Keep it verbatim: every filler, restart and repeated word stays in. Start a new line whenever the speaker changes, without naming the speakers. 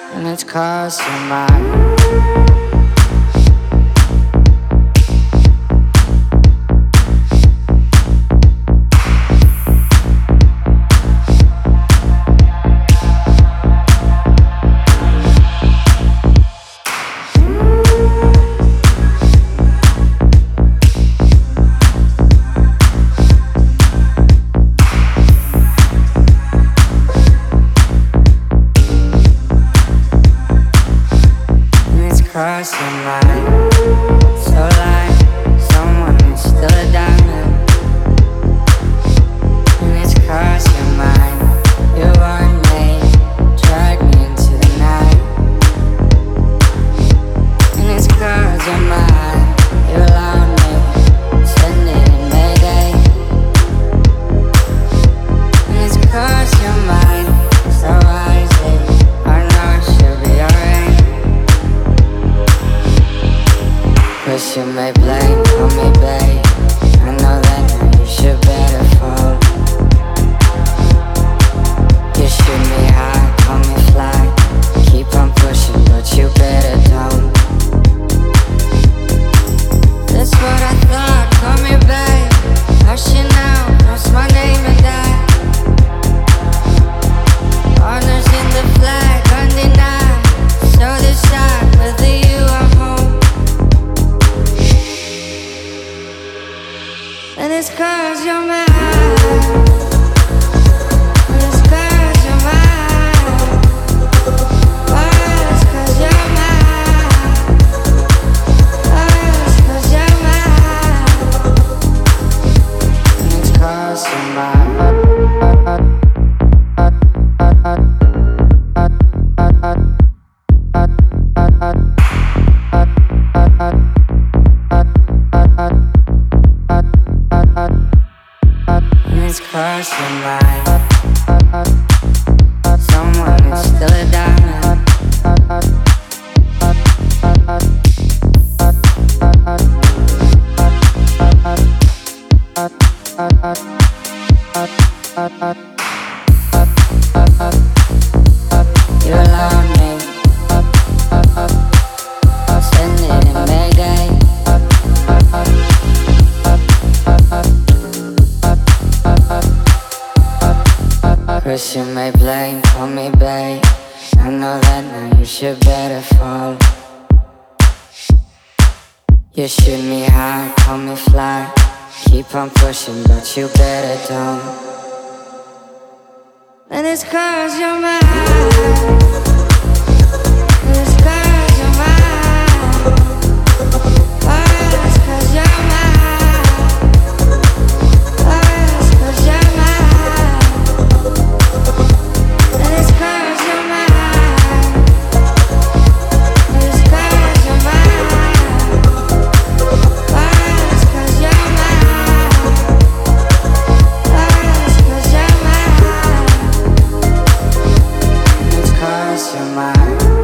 and it's 'cause you're mine. Cross your mind, so like someone is still a diamond. And it's cross your mind, you want me, drag me into the night. And it's cross your mind, you allowed me, send it in Mayday. And it's cross your mind, so wisely, I know it should be alright. Cause you may blame on me, babe. I know that now you should better fall. You shoot me high, call me fly. Keep on pushing, but you better don't. That's what I thought, call me babe. Hush you now, cross my name and die. Honors in the flag, undenied. So decide whether you are home. And it's 'cause you're mine. And it's 'cause you're mine. Oh, it's 'cause you're mine. Oh, it's 'cause you're mine. And it's 'cause you're mine. It's 'cause you're mine. Someone is still a diamond. You allowed me, send it in Mayday. Cause you may blame on me, babe. I know that now you should better fall. You shoot me high, call me fly. Keep on pushing, but you better don't. And it's 'cause you're mine. It's 'cause you're mine. Oh, it's 'cause you're mine. Oh, it's 'cause you're mine. And it's 'cause you're mine. It's 'cause you're mine. Oh, it's 'cause you're mine. Oh, it's 'cause you're mine. It's 'cause you're mine.